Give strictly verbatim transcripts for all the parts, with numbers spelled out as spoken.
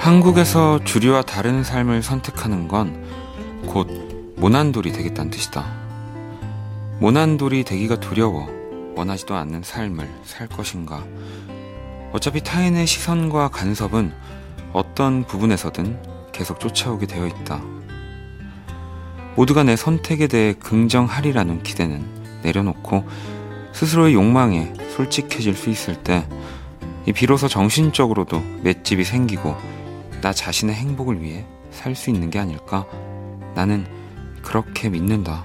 한국에서 주류와 다른 삶을 선택하는 건 곧 모난돌이 되겠다는 뜻이다. 모난돌이 되기가 두려워 원하지도 않는 삶을 살 것인가. 어차피 타인의 시선과 간섭은 어떤 부분에서든 계속 쫓아오게 되어 있다. 모두가 내 선택에 대해 긍정하리라는 기대는 내려놓고 스스로의 욕망에 솔직해질 수 있을 때 비로소 정신적으로도 맷집이 생기고 나 자신의 행복을 위해 살 수 있는 게 아닐까. 나는 그렇게 믿는다.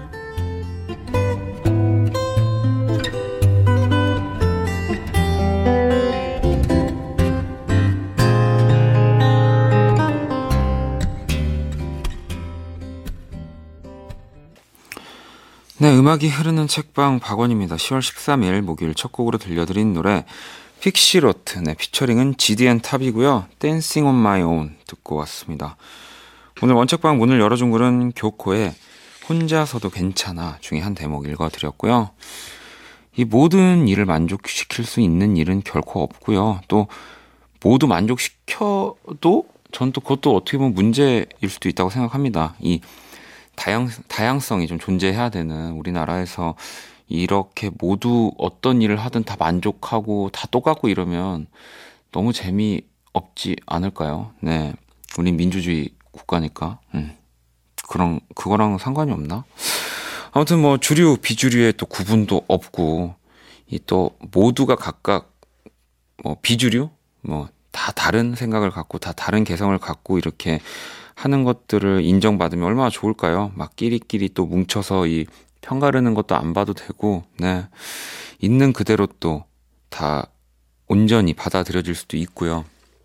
네, 음악이 흐르는 책방 박원입니다. 시월 십삼일 목요일 첫 곡으로 들려드린 노래 픽시로트, 네, 피처링은 지디 앤 탑이고요. Dancing on My Own 듣고 왔습니다. 오늘 원책방 문을 열어준 글은 교코의 혼자서도 괜찮아 중에 한 대목 읽어드렸고요. 이 모든 일을 만족시킬 수 있는 일은 결코 없고요. 또 모두 만족시켜도 전 또 그것도 어떻게 보면 문제일 수도 있다고 생각합니다. 이 다양, 다양성이 좀 존재해야 되는 우리나라에서 이렇게 모두 어떤 일을 하든 다 만족하고 다 똑같고 이러면 너무 재미없지 않을까요? 네, 우린 민주주의 국가니까. 음. 그런 그거랑 상관이 없나? 아무튼 뭐 주류 비주류의 또 구분도 없고 이 또 모두가 각각 뭐 비주류 뭐 다 다른 생각을 갖고 다 다른 개성을 갖고 이렇게 하는 것들을 인정받으면 얼마나 좋을까요? 막 끼리끼리 또 뭉쳐서 이 편가르는 것도 안 봐도 되고, 네, 있는 그대로 또 다 온전히 받아들여질 수도 있고요.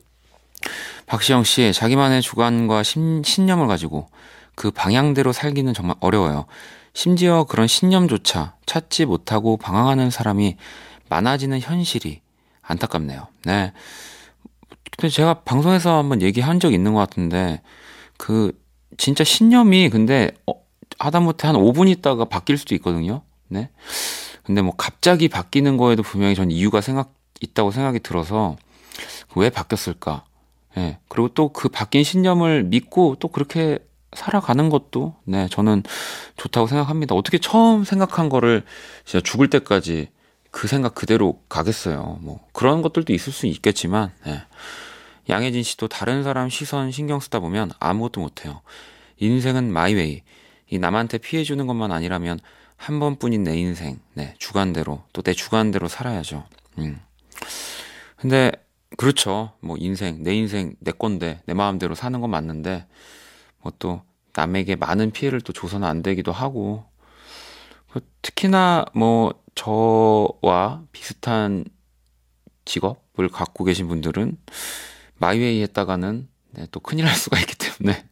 박시영 씨, 자기만의 주관과 신, 신념을 가지고 그 방향대로 살기는 정말 어려워요. 심지어 그런 신념조차 찾지 못하고 방황하는 사람이 많아지는 현실이 안타깝네요. 네. 근데 제가 방송에서 한번 얘기한 적 있는 것 같은데, 그, 진짜 신념이 근데, 어, 하다못해 한 오 분 있다가 바뀔 수도 있거든요. 네. 근데 뭐 갑자기 바뀌는 거에도 분명히 전 이유가 생각, 있다고 생각이 들어서, 왜 바뀌었을까? 예. 네. 그리고 또 그 바뀐 신념을 믿고 또 그렇게 살아가는 것도, 네, 저는 좋다고 생각합니다. 어떻게 처음 생각한 거를 진짜 죽을 때까지 그 생각 그대로 가겠어요. 뭐, 그런 것들도 있을 수 있겠지만, 네. 양혜진 씨도 다른 사람 시선 신경 쓰다 보면 아무것도 못해요. 인생은 마이웨이. 이 남한테 피해주는 것만 아니라면 한 번뿐인 내 인생, 네, 주관대로, 또 내 주관대로 살아야죠. 음. 근데, 그렇죠. 뭐, 인생, 내 인생, 내 건데, 내 마음대로 사는 건 맞는데, 뭐 또, 남에게 많은 피해를 또 줘서는 안 되기도 하고, 특히나 뭐, 저와 비슷한 직업을 갖고 계신 분들은 마이웨이 했다가는, 네, 또 큰일 날 수가 있기 때문에.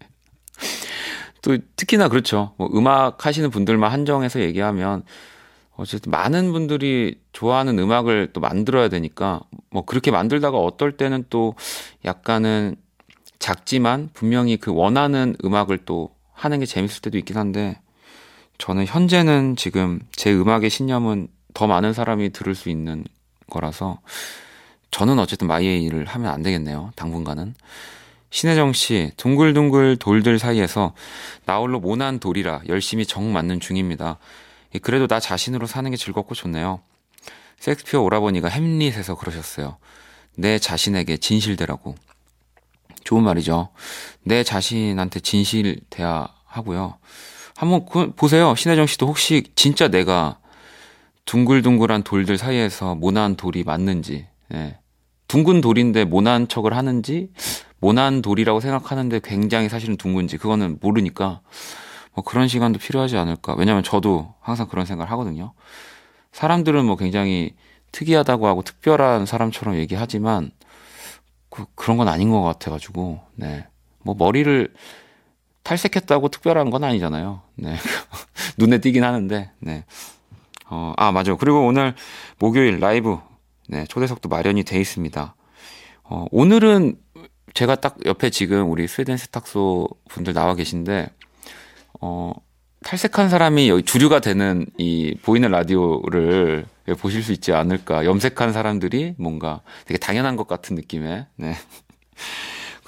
또 특히나 그렇죠. 뭐 음악 하시는 분들만 한정해서 얘기하면 어쨌든 많은 분들이 좋아하는 음악을 또 만들어야 되니까 뭐 그렇게 만들다가 어떨 때는 또 약간은 작지만 분명히 그 원하는 음악을 또 하는 게 재밌을 때도 있긴 한데, 저는 현재는 지금 제 음악의 신념은 더 많은 사람이 들을 수 있는 거라서 저는 어쨌든 마이웨이를 하면 안 되겠네요. 당분간은. 신혜정 씨, 둥글둥글 돌들 사이에서 나홀로 모난 돌이라 열심히 정 맞는 중입니다. 그래도 나 자신으로 사는 게 즐겁고 좋네요. 섹스피어 오라버니가 햄릿에서 그러셨어요. 내 자신에게 진실되라고. 좋은 말이죠. 내 자신한테 진실돼야 하고요. 한번 그, 보세요. 신혜정 씨도 혹시 진짜 내가 둥글둥글한 돌들 사이에서 모난 돌이 맞는지, 예. 둥근 돌인데 모난 척을 하는지, 모난 돌이라고 생각하는데 굉장히 사실은 둥근지, 그거는 모르니까 뭐 그런 시간도 필요하지 않을까. 왜냐면 저도 항상 그런 생각을 하거든요. 사람들은 뭐 굉장히 특이하다고 하고 특별한 사람처럼 얘기하지만 그, 그런 건 아닌 것 같아가지고, 네. 뭐 머리를 탈색했다고 특별한 건 아니잖아요. 네. 눈에 띄긴 하는데, 네. 어, 아, 맞아. 그리고 오늘 목요일 라이브, 네, 초대석도 마련이 돼 있습니다. 어, 오늘은 제가 딱 옆에 지금 우리 스웨덴 세탁소 분들 나와 계신데, 어, 탈색한 사람이 여기 주류가 되는 이 보이는 라디오를 보실 수 있지 않을까. 염색한 사람들이 뭔가 되게 당연한 것 같은 느낌의, 네.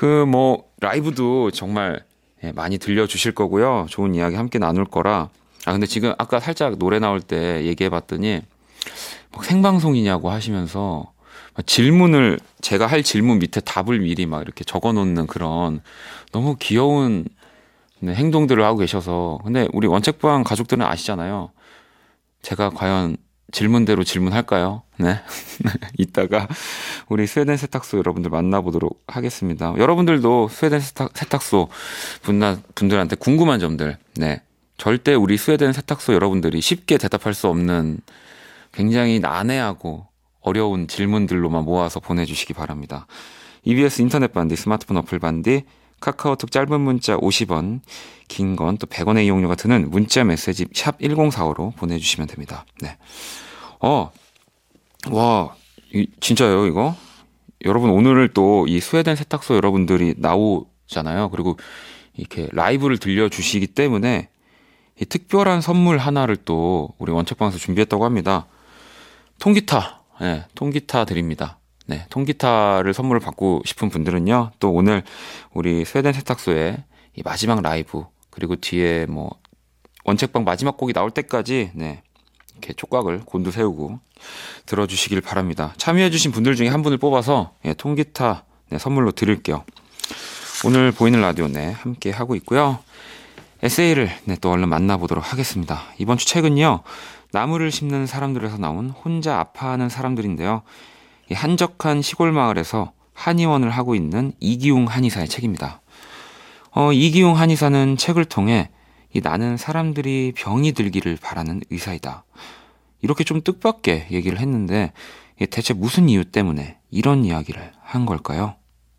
그 뭐 라이브도 정말 예, 많이 들려주실 거고요. 좋은 이야기 함께 나눌 거라. 아 근데 지금 아까 살짝 노래 나올 때 얘기해봤더니 막 생방송이냐고 하시면서 질문을 제가 할 질문 밑에 답을 미리 막 이렇게 적어놓는 그런 너무 귀여운 네, 행동들을 하고 계셔서. 근데 우리 원책방 가족들은 아시잖아요. 제가 과연 질문대로 질문할까요? 네. 이따가 우리 스웨덴 세탁소 여러분들 만나보도록 하겠습니다. 여러분들도 스웨덴 세탁, 세탁소 분나, 분들한테 궁금한 점들, 네. 절대 우리 스웨덴 세탁소 여러분들이 쉽게 대답할 수 없는 굉장히 난해하고 어려운 질문들로만 모아서 보내주시기 바랍니다. 이비에스 인터넷 반디, 스마트폰 어플 반디, 카카오톡 짧은 문자 오십 원, 긴 건 또 백 원의 이용료가 드는 문자 메시지 샵 일공사오로 보내주시면 됩니다. 네. 어, 와, 이, 진짜요, 이거? 여러분, 오늘 또 이 스웨덴 세탁소 여러분들이 나오잖아요. 그리고 이렇게 라이브를 들려주시기 때문에 이 특별한 선물 하나를 또 우리 원책방에서 준비했다고 합니다. 통기타, 네, 통기타 드립니다. 네, 통기타를 선물을 받고 싶은 분들은요, 또 오늘 우리 스웨덴 세탁소의 이 마지막 라이브, 그리고 뒤에 뭐, 원책방 마지막 곡이 나올 때까지, 네, 이렇게 촉각을 곤두세우고 들어주시길 바랍니다. 참여해주신 분들 중에 한 분을 뽑아서, 예, 통기타, 네, 선물로 드릴게요. 오늘 보이는 라디오, 네, 함께 하고 있고요. 에세이를, 네, 또 얼른 만나보도록 하겠습니다. 이번 주 책은요, 나무를 심는 사람들에서 나온 혼자 아파하는 사람들인데요. 이 한적한 시골 마을에서 한의원을 하고 있는 이기웅 한의사의 책입니다. 어, 이기웅 한의사는 책을 통해 이 나는 사람들이 병이 들기를 바라는 의사이다. 이렇게 좀 뜻밖의 얘기를 했는데 대체 무슨 이유 때문에 이런 이야기를 한 걸까요?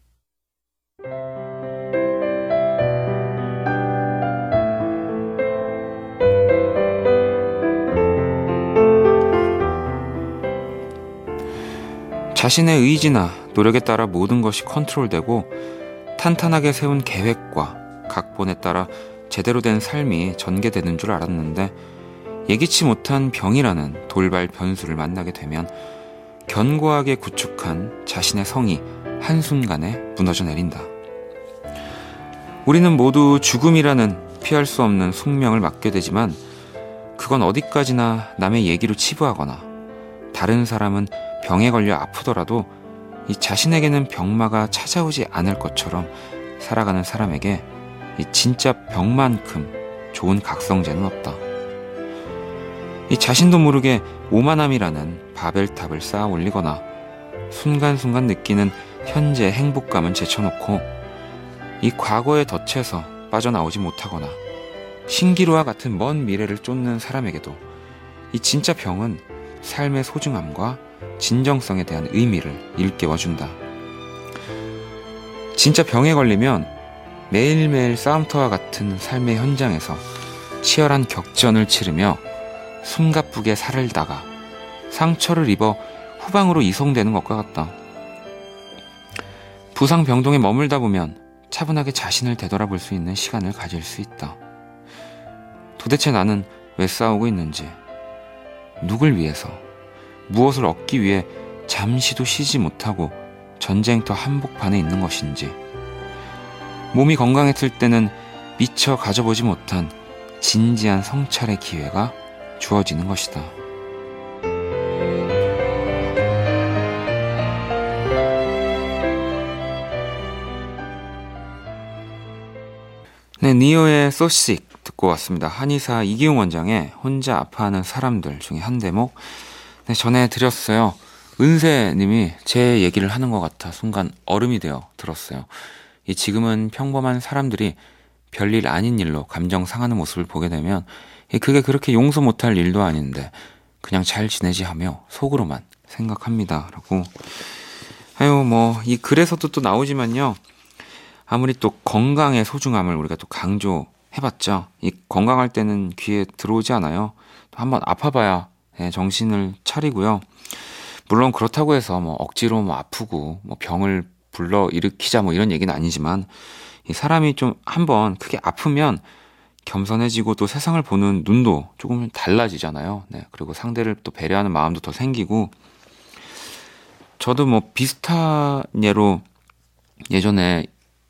자신의 의지나 노력에 따라 모든 것이 컨트롤되고 탄탄하게 세운 계획과 각본에 따라 제대로 된 삶이 전개되는 줄 알았는데 예기치 못한 병이라는 돌발 변수를 만나게 되면 견고하게 구축한 자신의 성이 한순간에 무너져 내린다. 우리는 모두 죽음이라는 피할 수 없는 숙명을 맞게 되지만 그건 어디까지나 남의 얘기로 치부하거나 다른 사람은 병에 걸려 아프더라도 이 자신에게는 병마가 찾아오지 않을 것처럼 살아가는 사람에게 이 진짜 병만큼 좋은 각성제는 없다. 이 자신도 모르게 오만함이라는 바벨탑을 쌓아 올리거나 순간순간 느끼는 현재 행복감은 제쳐놓고 이 과거에 덫에서 빠져나오지 못하거나 신기루와 같은 먼 미래를 쫓는 사람에게도 이 진짜 병은 삶의 소중함과 진정성에 대한 의미를 일깨워준다. 진짜 병에 걸리면 매일매일 싸움터와 같은 삶의 현장에서 치열한 격전을 치르며 숨가쁘게 살다가 상처를 입어 후방으로 이송되는 것과 같다. 부상병동에 머물다 보면 차분하게 자신을 되돌아볼 수 있는 시간을 가질 수 있다. 도대체 나는 왜 싸우고 있는지, 누굴 위해서, 무엇을 얻기 위해 잠시도 쉬지 못하고 전쟁터 한복판에 있는 것인지, 몸이 건강했을 때는 미처 가져보지 못한 진지한 성찰의 기회가 주어지는 것이다. 네, 니오의 So Sick 듣고 왔습니다. 한의사 이기웅 원장의 혼자 아파하는 사람들 중에 한 대목, 네, 전해드렸어요. 은세님이 제 얘기를 하는 것 같아 순간 얼음이 되어 들었어요. 이 지금은 평범한 사람들이 별일 아닌 일로 감정 상하는 모습을 보게 되면 그게 그렇게 용서 못할 일도 아닌데 그냥 잘 지내지 하며 속으로만 생각합니다. 라고. 아유, 뭐 이 글에서도 또 나오지만요. 아무리 또 건강의 소중함을 우리가 또 강조해봤자 이 건강할 때는 귀에 들어오지 않아요. 또 한번 아파봐야 네, 정신을 차리고요. 물론 그렇다고 해서 뭐 억지로 뭐 아프고 뭐 병을 불러 일으키자 뭐 이런 얘기는 아니지만 이 사람이 좀 한번 크게 아프면 겸손해지고 또 세상을 보는 눈도 조금 달라지잖아요. 네, 그리고 상대를 또 배려하는 마음도 더 생기고. 저도 뭐 비슷한 예로 예전에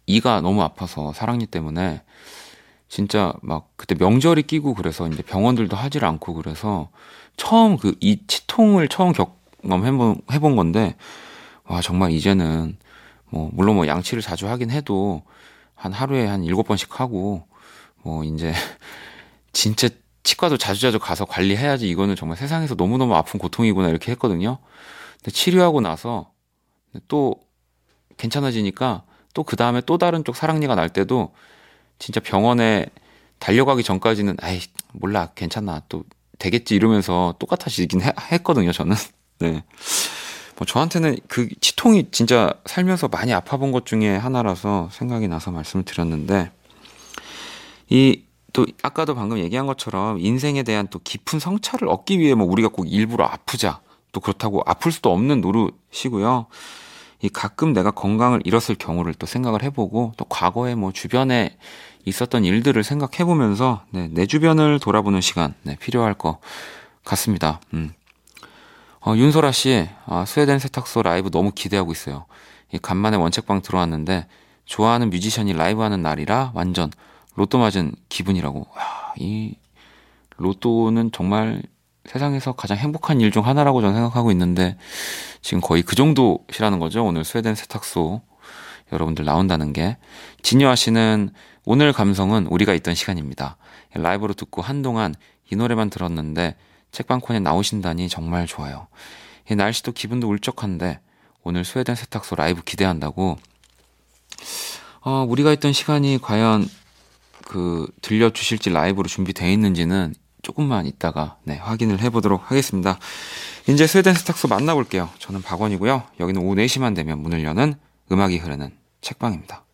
이가 너무 아파서 사랑니 때문에 진짜 막 그때 명절이 끼고 그래서 이제 병원들도 하질 않고 그래서 처음 그 이 치통을 처음 경험해본 해본 건데 와 정말 이제는 뭐 물론 뭐 양치를 자주 하긴 해도 한 하루에 한 일곱 번씩 하고 뭐 이제 진짜 치과도 자주자주 가서 관리해야지 이거는 정말 세상에서 너무너무 아픈 고통이구나 이렇게 했거든요. 근데 치료하고 나서 또 괜찮아지니까 또 그 다음에 또 다른 쪽 사랑니가 날 때도 진짜 병원에 달려가기 전까지는 아이 몰라 괜찮아 또 되겠지 이러면서 똑같아지긴 해, 했거든요 저는. 네. 뭐 저한테는 그 치통이 진짜 살면서 많이 아파본 것 중에 하나라서 생각이 나서 말씀을 드렸는데 이 또 아까도 방금 얘기한 것처럼 인생에 대한 또 깊은 성찰을 얻기 위해 뭐 우리가 꼭 일부러 아프자 또 그렇다고 아플 수도 없는 노릇이고요. 이 가끔 내가 건강을 잃었을 경우를 또 생각을 해보고 또 과거에 뭐 주변에 있었던 일들을 생각해보면서 네, 내 주변을 돌아보는 시간 네, 필요할 것 같습니다. 음. 어, 윤소라 씨, 아, 스웨덴 세탁소 라이브 너무 기대하고 있어요. 이 간만에 원책방 들어왔는데 좋아하는 뮤지션이 라이브하는 날이라 완전 로또 맞은 기분이라고. 와, 이 로또는 정말 세상에서 가장 행복한 일 중 하나라고 저는 생각하고 있는데 지금 거의 그 정도시라는 거죠. 오늘 스웨덴 세탁소 여러분들 나온다는 게. 진유아 씨는 오늘 감성은 우리가 있던 시간입니다. 라이브로 듣고 한동안 이 노래만 들었는데 책방콘에 나오신다니 정말 좋아요. 이 날씨도 기분도 울적한데 오늘 스웨덴 세탁소 라이브 기대한다고. 어, 우리가 있던 시간이 과연 그 들려주실지 라이브로 준비되어 있는지는 조금만 이따가 네, 확인을 해보도록 하겠습니다. 이제 스웨덴 세탁소 만나볼게요. 저는 박원이고요. 여기는 오후 네 시만 되면 문을 여는 음악이 흐르는 책방입니다.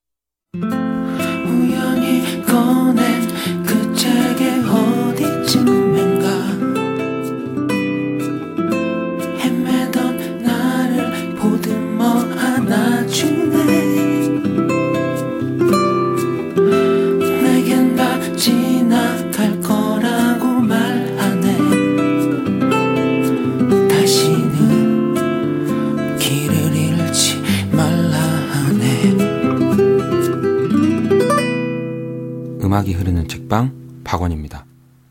우연히 꺼낸 그 책의 어디쯤인가 헤매던 나를 보듬어 안아주네. 내겐 다 지나갈 거라고 말하네. 다시는 길을 잃지 말라 하네. 음악이 흐르는 책방 박원입니다.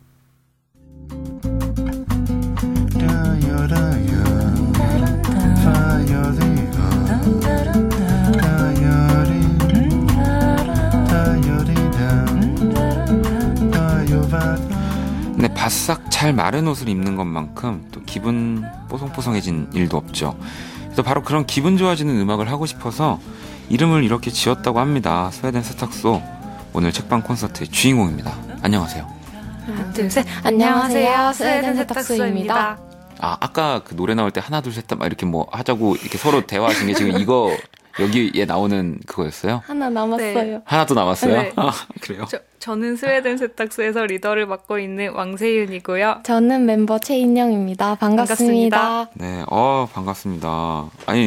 네, 바싹 잘 마른 옷을 입는 것만큼 또 기분 뽀송뽀송해진 일도 없죠. 그래서 바로 그런 기분 좋아지는 음악을 하고 싶어서 이름을 이렇게 지었다고 합니다. 스웨덴 세탁소 오늘 책방 콘서트의 주인공입니다. 안녕하세요. 하나 둘 셋. 안녕하세요. 스웨덴 세탁소입니다. 아 아까 그 노래 나올 때 하나 둘 셋 막 이렇게 뭐 하자고 이렇게 서로 대화하신 게 지금 이거 여기에 나오는 그거였어요? 하나 남았어요. 네. 하나 또 남았어요? 네. 아, 그래요? 저, 저는 스웨덴 세탁소에서 리더를 맡고 있는 왕세윤이고요. 저는 멤버 최인영입니다. 반갑습니다. 반갑습니다. 네, 어 반갑습니다. 아니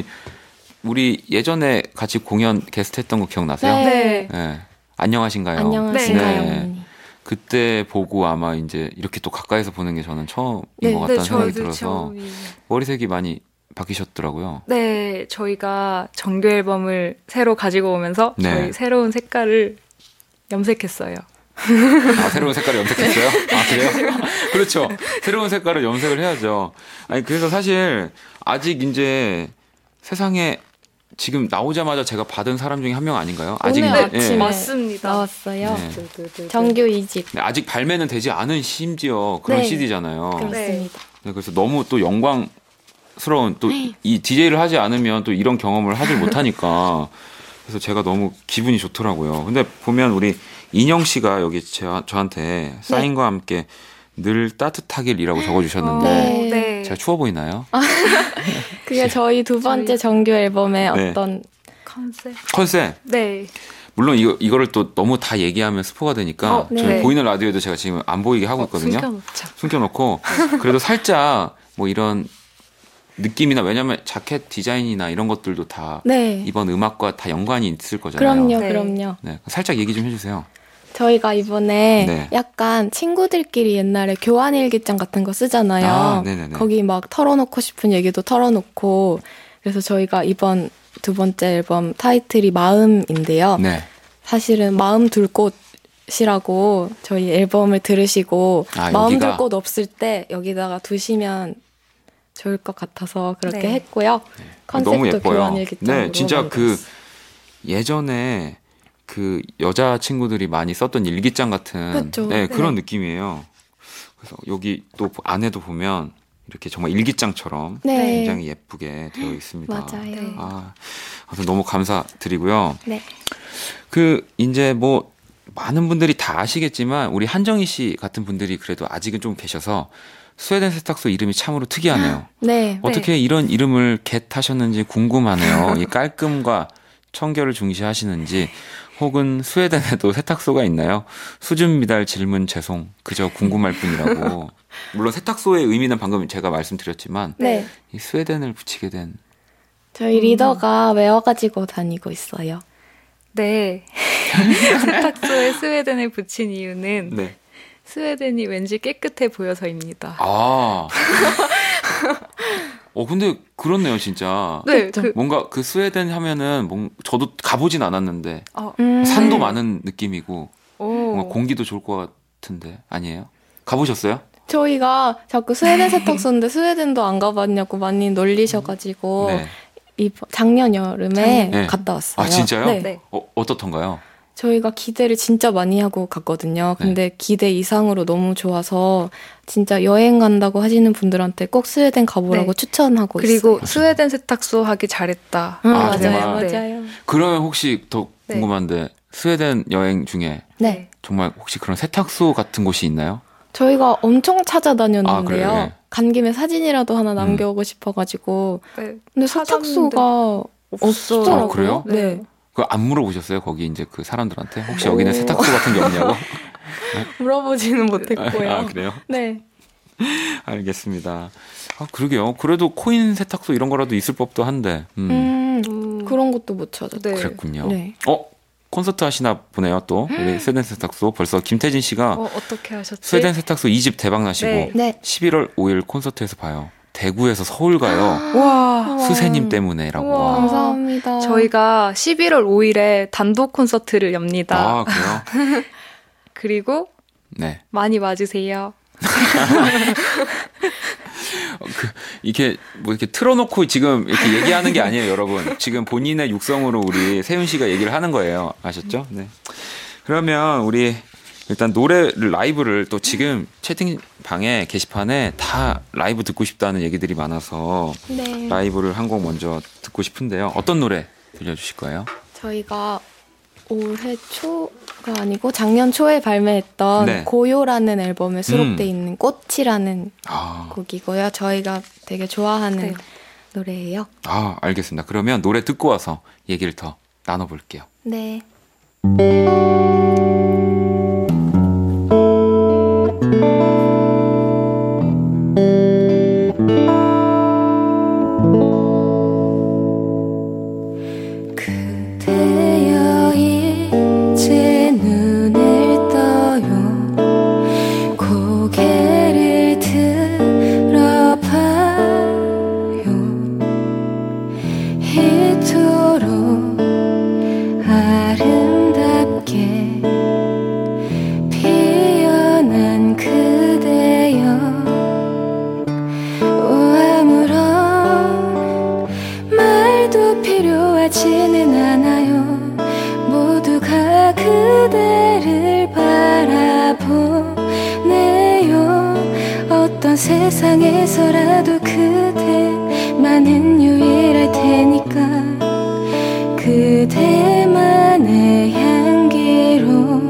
우리 예전에 같이 공연 게스트 했던 거 기억나세요? 네. 네. 안녕하신가요? 안녕하신가요? 네. 그때 보고 아마 이제 이렇게 또 가까이서 보는 게 저는 처음인 네, 것 같다는 네, 생각이 저도 들어서 처음이에요. 머리색이 많이 바뀌셨더라고요. 네, 저희가 정규 앨범을 새로 가지고 오면서 네. 저희 새로운 색깔을 염색했어요. 아, 새로운 색깔을 염색했어요? 아, 그래요? 그렇죠. 새로운 색깔을 염색을 해야죠. 아니, 그래서 사실 아직 이제 세상에 지금 나오자마자 제가 받은 사람 중에 한 명 아닌가요? 아직 오늘 이제, 아침에 예. 맞습니다. 나왔어요. 네. 정규 이 집. 네, 아직 발매는 되지 않은 심지어 그런 네. 씨디잖아요. 그렇습니다. 네, 그래서 너무 또 영광스러운 또 이 디제이를 하지 않으면 또 이런 경험을 하질 못하니까 그래서 제가 너무 기분이 좋더라고요. 근데 보면 우리 인영 씨가 여기 제, 저한테 사인과 함께 늘 따뜻하길이라고 적어주셨는데 네. 네. 제가 추워 보이나요? 그게 저희 두 번째 저희- 정규 앨범의 네. 어떤 컨셉. 컨셉. 네. 물론 이거 이거를 또 너무 다 얘기하면 스포가 되니까 어, 네. 저희 보이는 라디오에도 제가 지금 안 보이게 하고 있거든요. 숨겨놓자. 숨겨놓고 그래도 살짝 뭐 이런 느낌이나 왜냐면 자켓 디자인이나 이런 것들도 다 네. 이번 음악과 다 연관이 있을 거잖아요. 그럼요, 네. 그럼요. 네, 살짝 얘기 좀 해주세요. 저희가 이번에 네. 약간 친구들끼리 옛날에 교환 일기장 같은 거 쓰잖아요. 아, 네네네. 거기 막 털어놓고 싶은 얘기도 털어놓고 그래서 저희가 이번 두 번째 앨범 타이틀이 마음인데요. 네. 사실은 마음 둘 곳이라고 저희 앨범을 들으시고 아, 마음 여기가? 둘 곳 없을 때 여기다가 두시면 좋을 것 같아서 그렇게 네. 했고요. 컨셉도 너무 예뻐요. 교환일기장으로 네, 진짜 그 만들었어요. 예전에 그 여자 친구들이 많이 썼던 일기장 같은 그쵸. 네, 네. 그런 느낌이에요. 그래서 여기 또 안에도 보면 이렇게 정말 일기장처럼 네. 굉장히 예쁘게 되어 있습니다. 맞아요. 네. 아, 아무튼 너무 감사드리고요. 네. 그 이제 뭐 많은 분들이 다 아시겠지만 우리 한정희 씨 같은 분들이 그래도 아직은 좀 계셔서 스웨덴 세탁소 이름이 참으로 특이하네요. 네. 어떻게 이런 이름을 겟하셨는지 궁금하네요. 이 깔끔과 청결을 중시하시는지 혹은 스웨덴에도 세탁소가 있나요? 수준 미달 질문 죄송. 그저 궁금할 뿐이라고. 물론 세탁소의 의미는 방금 제가 말씀드렸지만 네. 이 스웨덴을 붙이게 된 저희 리더가 외워가지고 다니고 있어요. 네. 세탁소에 스웨덴을 붙인 이유는 네. 스웨덴이 왠지 깨끗해 보여서입니다. 아. 어 근데 그렇네요 진짜. 네, 그쵸. 그, 뭔가 그 스웨덴 하면은 뭔 저도 가보진 않았는데 어, 음. 산도 많은 느낌이고 오. 뭔가 공기도 좋을 것 같은데 아니에요? 가보셨어요? 저희가 자꾸 스웨덴 세탁소인데 스웨덴도 안 가봤냐고 많이 놀리셔가지고 네. 이 작년 여름에 네. 갔다 왔어요. 아 진짜요? 네. 네. 어, 어떻던가요? 저희가 기대를 진짜 많이 하고 갔거든요. 근데 기대 이상으로 너무 좋아서 진짜 여행 간다고 하시는 분들한테 꼭 스웨덴 가보라고 네. 추천하고 그리고 있어요. 스웨덴 세탁소 하기 잘했다. 응, 아, 맞아요, 정말? 맞아요. 그러면 혹시 더 네. 궁금한데 스웨덴 여행 중에 네. 정말 혹시 그런 세탁소 같은 곳이 있나요? 저희가 엄청 아, 찾아다녔는데요. 그래요? 네. 간 김에 사진이라도 하나 남겨오고 싶어가지고. 네. 근데 찾았는데 세탁소가 없더라고요. 아, 그래요? 네. 그거 안 물어보셨어요? 거기 이제 그 사람들한테 혹시 여기는 세탁소 같은 게 없냐고? 물어보지는 못했고요. 아 그래요? 네. 알겠습니다. 아 그러게요. 그래도 코인 세탁소 이런 거라도 있을 법도 한데. 음, 음, 음. 그런 것도 못 찾았어요. 네. 그랬군요. 네. 어 콘서트 하시나 보네요. 또 우리 스웨덴 세탁소 벌써 김태진 씨가 어, 어떻게 하셨지? 스웨덴 세탁소 이 집 대박 나시고 네. 네. 십일월 오일 콘서트에서 봐요. 대구에서 서울 가요. 와. 수세님 때문에라고. 우와. 와. 감사합니다. 저희가 십일월 오일에 단독 콘서트를 엽니다. 아 그래요? 그리고 네. 많이 와주세요. 그 이렇게 뭐 이렇게 틀어놓고 지금 이렇게 얘기하는 게 아니에요, 여러분. 지금 본인의 육성으로 우리 세윤 씨가 얘기를 하는 거예요. 아셨죠? 네. 그러면 우리 일단 노래를 라이브를 또 지금 채팅방에 게시판에 다 라이브 듣고 싶다는 얘기들이 많아서 네. 라이브를 한 곡 먼저 듣고 싶은데요. 어떤 노래 들려주실 거예요? 저희가 올해 초가 아니고 작년 초에 발매했던 네. 고요라는 앨범에 수록돼 음. 있는 꽃이라는 아, 곡이고요. 저희가 되게 좋아하는 네. 노래예요. 아 알겠습니다. 그러면 노래 듣고 와서 얘기를 더 나눠볼게요. 네. 그대여 이제 눈을 떠요 고개를 들어봐요 이토록 아름답게 피어난 그대여 아무런 말도 필요하지는 않아요 모두가 그대를 바라보네요 어떤 세상에서라도 그대만은 유일할 테니까 그대만의 향기로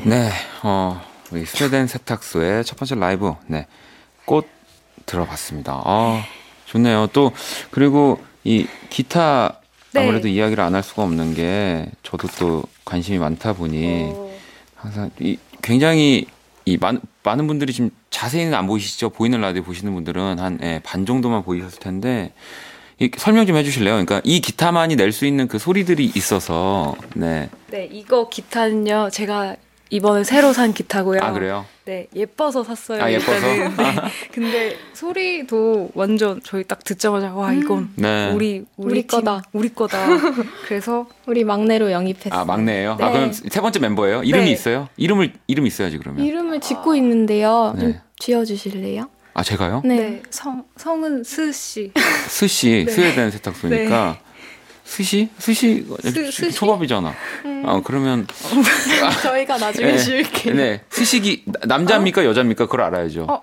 네, 어, 우리 스웨덴 세탁소의 첫 번째 라이브, 네, 꽃 들어봤습니다. 아, 좋네요. 또, 그리고 이 기타 아무래도 네. 이야기를 안 할 수가 없는 게 저도 또 관심이 많다 보니 오. 항상 이 굉장히 이 많, 많은 분들이 지금 자세히는 안 보이시죠? 보이는 라디오 보시는 분들은 한 반 예, 정도만 보이셨을 텐데 이, 설명 좀 해주실래요? 그러니까 이 기타만이 낼 수 있는 그 소리들이 있어서 네. 네, 이거 기타는요. 제가 이번에 새로 산 기타고요. 아, 그래요? 네, 예뻐서 샀어요. 아, 예뻐서? 네. 근데 소리도 완전 저희 딱 듣자마자 와, 이건 네. 우리 우리, 우리 팀, 거다. 우리 거다. 그래서 우리 막내로 영입했어요. 아, 막내예요? 네. 아, 그럼 세 번째 멤버예요? 이름이 네. 있어요? 이름을 이름 있어야지 그러면. 이름을 짓고 있는데요. 네. 좀 지어 주실래요? 아, 제가요? 네. 네, 성 성은 스 씨. 스시 네. 스웨덴 세탁소니까 네. 스시? 스시? 스- 스시? 초밥이잖아. 음. 아, 그러면 저희가 나중에 네. 지을게요. 네. 스시기 남자입니까? 여자입니까? 그걸 알아야죠. 어?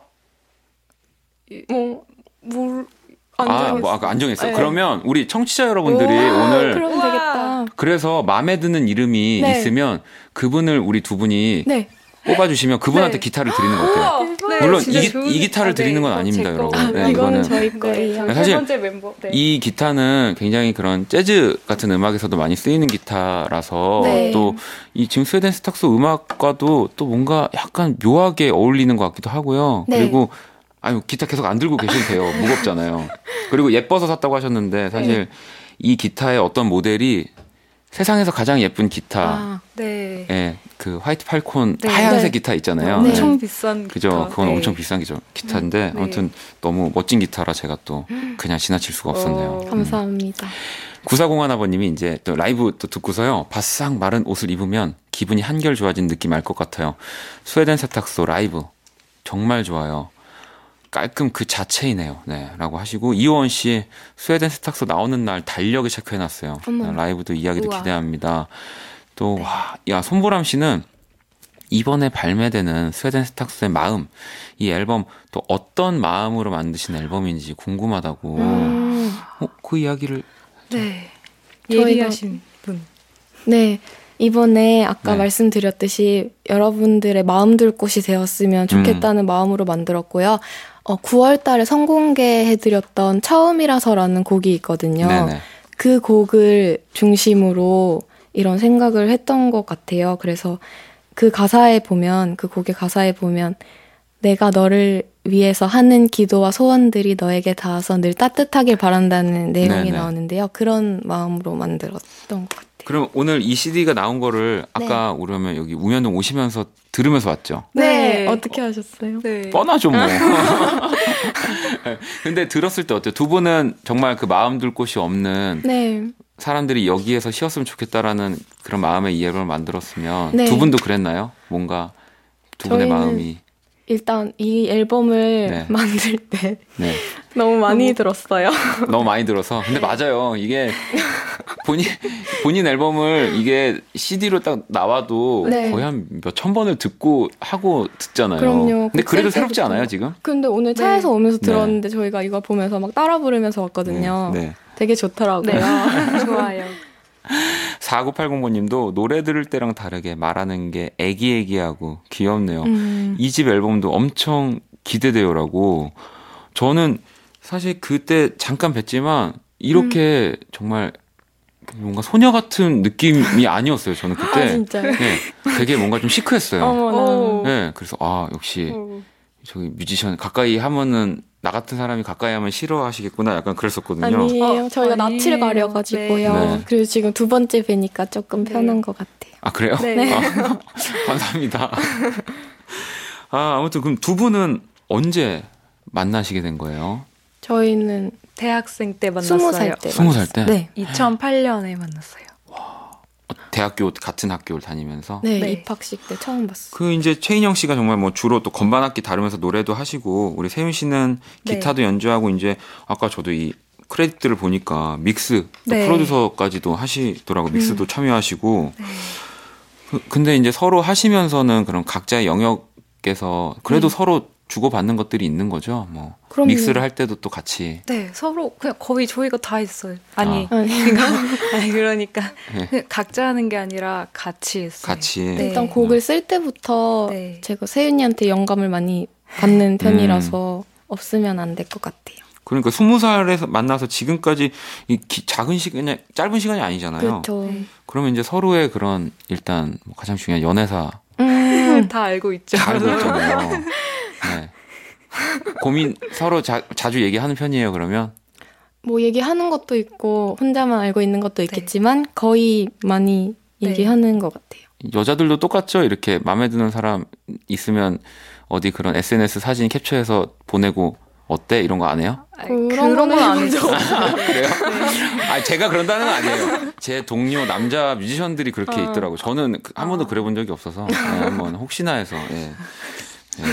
뭐, 뭘 안 아, 정했어요. 뭐 아까 안 정했어요. 네. 그러면 우리 청취자 여러분들이 우와, 오늘 그럼 우와. 되겠다. 그래서 마음에 드는 이름이 네. 있으면 그분을 우리 두 분이 네. 뽑아주시면 그분한테 네. 기타를 드리는 것 같아요. 네, 물론 진짜 이, 좋은 이 기타를 기타. 드리는 건 네, 아닙니다, 제 여러분. 거. 네, 이거는 이거는 저희 네, 거예요. 저희 사실 세 번째 멤버. 네. 이 기타는 굉장히 그런 재즈 같은 음악에서도 많이 쓰이는 기타라서 네. 또 이 지금 스웨덴 세탁소 음악과도 또 뭔가 약간 묘하게 어울리는 것 같기도 하고요. 네. 그리고 아유 기타 계속 안 들고 계셔도 돼요. 무겁잖아요. 그리고 예뻐서 샀다고 하셨는데 사실 네. 이 기타의 어떤 모델이 세상에서 가장 예쁜 기타, 아, 네. 예, 그 화이트 팔콘 네. 하얀색 네. 기타 있잖아요. 네. 엄청 비싼 그죠? 기타. 그건 네. 엄청 비싼 기죠. 기타인데 네. 아무튼 너무 멋진 기타라 제가 또 그냥 지나칠 수가 없었네요. 어. 음. 감사합니다. 구사공일 아버님이 이제 또 라이브 또 듣고서요. 바싹 마른 옷을 입으면 기분이 한결 좋아진 느낌 알 것 같아요. 스웨덴 세탁소 라이브 정말 좋아요. 깔끔 그 자체이네요. 네, 라고 하시고 이호원 씨 스웨덴 세탁소 나오는 날 달력에 체크해놨어요. 어머. 라이브도 이야기도 우와. 기대합니다. 또 와, 야 손보람 씨는 이번에 발매되는 스웨덴 세탁소의 마음 이 앨범 또 어떤 마음으로 만드신 앨범인지 궁금하다고. 음, 어, 그 이야기를 네. 저희가- 예리하신 분. 네. 이번에 아까 네. 말씀드렸듯이 여러분들의 마음 둘 곳이 되었으면 좋겠다는 마음으로 만들었고요. 어, 구월 달에 선공개해드렸던 처음이라서라는 곡이 있거든요. 네네. 그 곡을 중심으로 이런 생각을 했던 것 같아요. 그래서 그 가사에 보면, 그 곡의 가사에 보면 내가 너를 위해서 하는 기도와 소원들이 너에게 닿아서 늘 따뜻하길 바란다는 내용이 네네. 나오는데요. 그런 마음으로 만들었던 것 같아요. 그럼 오늘 이 씨디가 나온 거를 아까 우려면 여기 우연동 오시면서 들으면서 왔죠? 네. 네. 어떻게 하셨어요? 네. 뻔하죠 뭐. 근데 들었을 때 어때요? 두 분은 정말 그 마음 둘 곳이 없는 네. 사람들이 여기에서 쉬었으면 좋겠다라는 그런 마음의 이해를 만들었으면 네. 두 분도 그랬나요? 뭔가 두 분의 저희는 마음이 일단 이 앨범을 네. 만들 때 네. 너무 많이 들었어요. 너무 많이 들어서. 근데 맞아요. 이게 본인 본인 앨범을 이게 씨디로 딱 나와도 네. 거의 한 몇천 번을 듣고 하고 듣잖아요. 그럼요. 근데 그 그래도 셀 새롭지 때부터. 않아요, 지금? 근데 오늘 차에서 오면서 네. 들었는데 저희가 이거 보면서 막 따라 부르면서 왔거든요. 네. 네. 되게 좋더라고요. 네. 좋아요. 사구팔공 번님도 노래 들을 때랑 다르게 말하는 게 애기애기하고 귀엽네요. 음. 이 집 앨범도 엄청 기대돼요라고. 저는 사실 그때 잠깐 뵀지만 이렇게 음. 정말 뭔가 소녀 같은 느낌이 아니었어요. 저는 그때. 아, 진짜요? 네, 되게 뭔가 좀 시크했어요. 어머나. 오. 네, 그래서 아 역시 오. 저기 뮤지션 가까이 하면은 나 같은 사람이 가까이 하면 싫어하시겠구나 약간 그랬었거든요. 아니에요. 어, 저희가 아니에요. 낯을 가려가지고요. 네. 그리고 지금 두 번째 뵈니까 조금 네. 편한 것 같아요. 아 그래요? 네. 아, 감사합니다. 아 아무튼 그럼 두 분은 언제 만나시게 된 거예요? 저희는 대학생 때 만났어요. 스무 살 때. 스무 살 때? 네. 이천팔 년에 만났어요. 대학교 같은 학교를 다니면서. 네, 네. 입학식 때 처음 봤어요. 그 이제 최인영 씨가 정말 뭐 주로 또 건반 악기 다루면서 노래도 하시고 우리 세윤 씨는 네. 기타도 연주하고 이제 아까 저도 이 크레딧들을 보니까 믹스 또 네. 프로듀서까지도 하시더라고 믹스도 참여하시고 네. 그, 근데 이제 서로 하시면서는 그런 각자의 영역에서 그래도 음. 서로 주고받는 것들이 있는 거죠. 뭐 그럼요. 믹스를 할 때도 또 같이. 네, 서로 그냥 거의 저희가 다 했어요. 아니, 아. 그러니까, 아니 그러니까 네. 그냥 각자 하는 게 아니라 같이 했어요. 같이. 네. 일단 곡을 쓸 때부터 네. 제가 세윤이한테 영감을 많이 받는 편이라서 없으면 안 될 것 같아요. 그러니까 스무 살에서 만나서 지금까지 이 기- 작은 시간이 짧은 시간이 아니잖아요. 그렇죠. 네. 그러면 이제 서로의 그런 일단 뭐 가장 중요한 연애사 음, 다 알고 있죠. 다 알고 있잖아요. 네. 고민 서로 자, 자주 얘기하는 편이에요. 그러면 뭐 얘기하는 것도 있고 혼자만 알고 있는 것도 있겠지만 거의 많이 네. 얘기하는 것 같아요. 여자들도 똑같죠. 이렇게 마음에 드는 사람 있으면 어디 그런 에스엔에스 사진 캡처해서 보내고 어때 이런 거 안 해요? 아니, 그런 그런 건 건 해본 아니죠. 그래요? 아 제가 그런다는 건 아니에요. 제 동료 남자 뮤지션들이 그렇게 어. 있더라고. 저는 그- 한 번도 그래본 적이 없어서 네, 한번 혹시나 해서. 예. 예.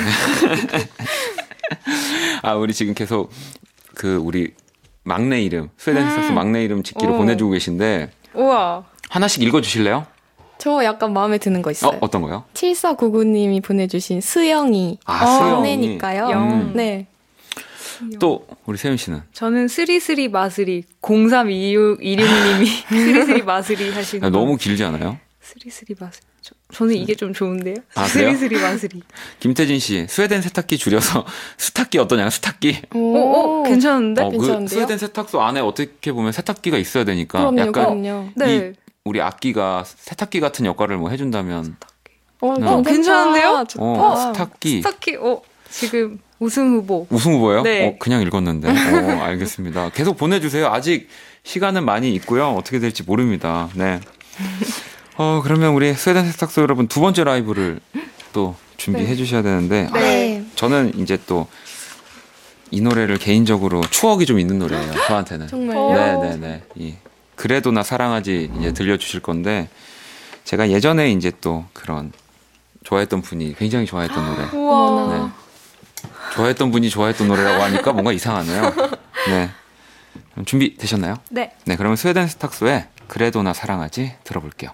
아 우리 지금 계속 그 우리 막내 이름 스웨덴 스타스 막내 이름 짓기를 오. 보내주고 계신데 우와. 하나씩 읽어주실래요? 저 약간 마음에 드는 거 있어요. 어 어떤 거요? 칠사구구님이 보내주신 수영이 아, 수영이. 막내니까요. 영. 네. 또 우리 세윤 씨는 저는 스리스리 마스리 공삼이육이육님이 스리스리 마스리 하시는 아, 너무 길지 않아요? 스리스리 마스리. 저, 저는 이게 좀 좋은데요. 아, 그래요? 스리스리 마스리. 김태진 씨 스웨덴 세탁기 줄여서 수탁기 어떠냐? 수탁기. 오, 오, 오 괜찮은데? 어, 그 괜찮은데요? 스웨덴 세탁소 안에 어떻게 보면 세탁기가 있어야 되니까 그럼요, 약간 그럼요. 네. 이 우리 악기가 세탁기 같은 역할을 뭐 해준다면 어, 어, 괜찮다. 괜찮은데요? 좋다. 어, 스탁기 스타키, 어, 지금 우승 후보. 우승 후보예요? 네. 어, 그냥 읽었는데. 어, 알겠습니다. 계속 보내주세요. 아직 시간은 많이 있고요. 어떻게 될지 모릅니다. 네. 어, 그러면 우리 스웨덴 세탁소 여러분 두 번째 라이브를 또 준비해 네. 주셔야 되는데 아, 네. 저는 이제 또 이 노래를 개인적으로 추억이 좀 있는 노래예요. 저한테는. 정말요? 네네네. 이 그래도 나 사랑하지 이제 들려주실 건데 제가 예전에 이제 또 그런 좋아했던 분이 굉장히 좋아했던 노래. 우와. 네. 좋아했던 분이 좋아했던 노래라고 하니까 뭔가 이상하네요. 네. 그럼 준비 되셨나요? 네. 네. 그러면 스웨덴 스탁소의 그래도 나 사랑하지 들어볼게요.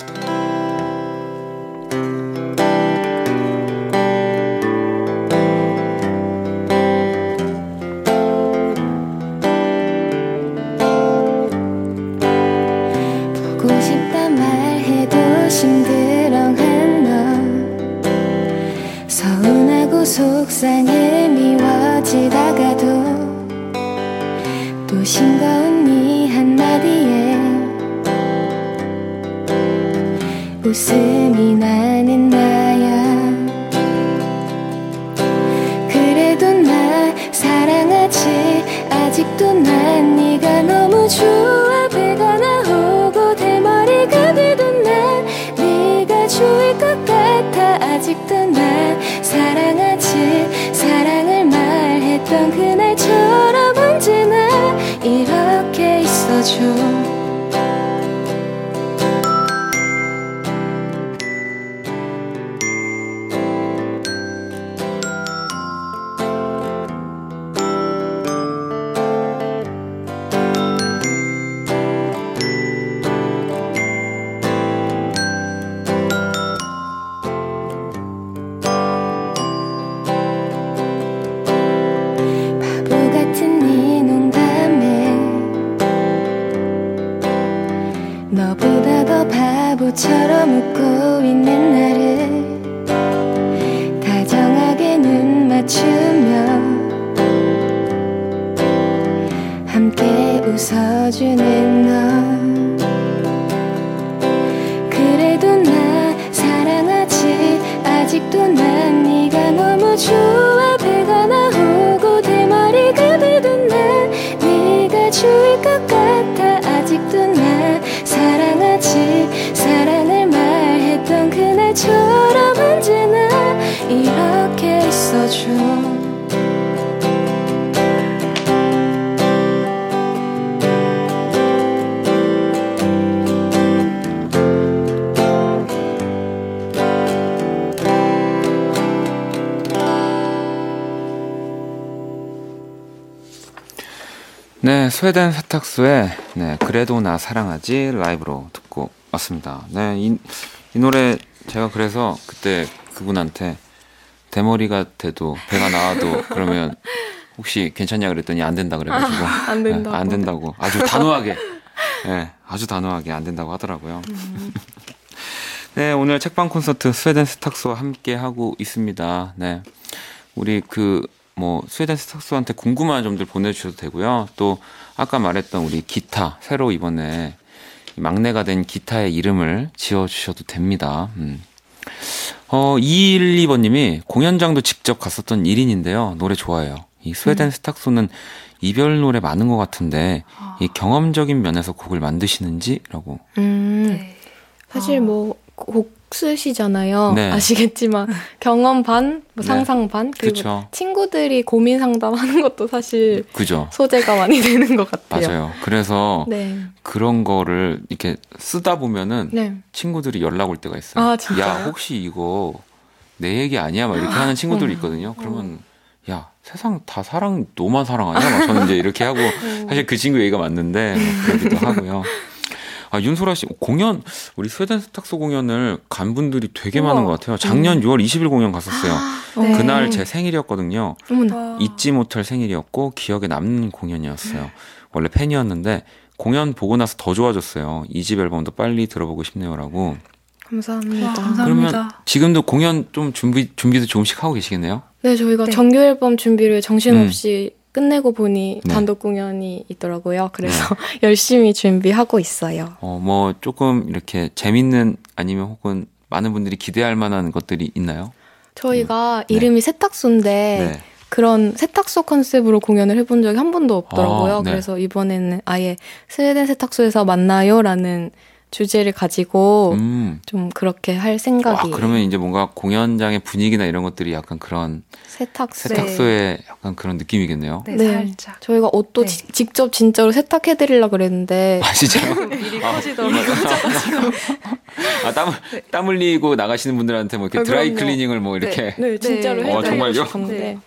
보고 싶단 말해도 심드렁한 너 서운하고 속상해 미워지다가도 또 싱거운 네 한마디에 웃음이 나는 나야 그래도 나 사랑하지 아직도 난 네가 너무 좋아 배가 나오고 대머리가 돼도 난 네가 좋을 것 같아 아직도 나 사랑하지 사랑을 말했던 그날처럼 언제나 이렇게 있어줘 바보 같은 네 농담에 너보다 더 바보처럼 웃고 있는 나를 다정하게 눈 맞추며 함께 웃어주는 너 그래도 나 사랑하지 아직도 난 네가 너무 좋아 배가 나오고 대머리가 돼도 난 네가 좋을 것 같아 아직도 나 사랑하지 사랑을 말했던 그날처럼 언제나 이렇게 있어줘 네, 스웨덴 세탁소의 네, 그래도 나 사랑하지 라이브로 듣고 왔습니다. 네, 이, 이 노래 제가 그래서 그때 그분한테 대머리가 돼도 배가 나와도 그러면 혹시 괜찮냐 그랬더니 안 된다 그래가지고 아, 안 된다고. 네, 안 된다고 아주 단호하게 네, 아주 단호하게 안 된다고 하더라고요. 음. 네, 오늘 책방 콘서트 스웨덴 스탁스와 함께 하고 있습니다. 네, 우리 그 뭐 스웨덴 스탁스한테 궁금한 점들 보내주셔도 되고요. 또 아까 말했던 우리 기타 새로 이번에 막내가 된 기타의 이름을 지어주셔도 됩니다. 음. 어, 이일이 번님이 공연장도 직접 갔었던 일 인인데요. 노래 좋아해요. 이 스웨덴 음. 스탁소는 이별 노래 많은 것 같은데 아. 이 경험적인 면에서 곡을 만드시는지라고. 음, 네. 사실 아. 뭐 곡 쓰시잖아요. 네. 아시겠지만 경험 반, 뭐 네. 상상 반, 그리고 그쵸. 친구들이 고민 상담하는 것도 사실 그죠. 소재가 많이 되는 것 같아요. 맞아요. 그래서 네. 그런 거를 이렇게 쓰다 보면은 네. 친구들이 연락 올 때가 있어요. 아, 진짜요? 야, 혹시 이거 내 얘기 아니야? 막 이렇게 하는 친구들이 있거든요. 그러면 야, 세상 다 사랑 너만 사랑하냐? 막 저는 이제 이렇게 하고 사실 그 친구 얘기가 맞는데 뭐 그러기도 하고요. 아, 윤소라 씨 공연 우리 스웨덴 스탁소 공연을 간 분들이 되게 우와. 많은 것 같아요. 작년 음. 유월 이십일 공연 갔었어요. 네. 그날 제 생일이었거든요. 어머나. 잊지 못할 생일이었고 기억에 남는 공연이었어요. 원래 팬이었는데 공연 보고 나서 더 좋아졌어요. 이 집 앨범도 빨리 들어보고 싶네요라고. 감사합니다. 와, 감사합니다. 그러면 지금도 공연 좀 준비 준비도 조금씩 하고 계시겠네요? 네, 저희가 네. 정규 앨범 준비를 정신없이 음. 끝내고 보니 네. 단독 공연이 있더라고요. 그래서 네. 열심히 준비하고 있어요. 어, 뭐 조금 이렇게 재밌는 아니면 혹은 많은 분들이 기대할 만한 것들이 있나요? 저희가 네. 이름이 세탁소인데 네. 그런 세탁소 컨셉으로 공연을 해본 적이 한 번도 없더라고요. 아, 네. 그래서 이번에는 아예 스웨덴 세탁소에서 만나요라는 주제를 가지고 음. 좀 그렇게 할 생각이에요. 아, 그러면 이제 뭔가 공연장의 분위기나 이런 것들이 약간 그런 세탁소. 세탁소의 네. 약간 그런 느낌이겠네요. 네, 네. 살짝. 저희가 옷도 네. 지, 직접 진짜로 세탁해드리려고 그랬는데 아, 진짜요? 일이 아, 커지더라고요. 아, 땀, 땀 흘리고 나가시는 분들한테 뭐 이렇게 아, 드라이 그럼요. 클리닝을 뭐 이렇게. 네, 진짜로 네. 어, 해드리고 정말요? 싶은데 네.